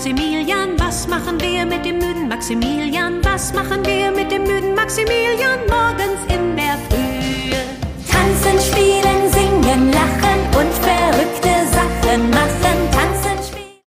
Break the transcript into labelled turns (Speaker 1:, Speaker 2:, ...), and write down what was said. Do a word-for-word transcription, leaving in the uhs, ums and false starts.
Speaker 1: Maximilian? Was machen wir mit dem müden Maximilian? Was machen wir mit dem müden Maximilian morgens in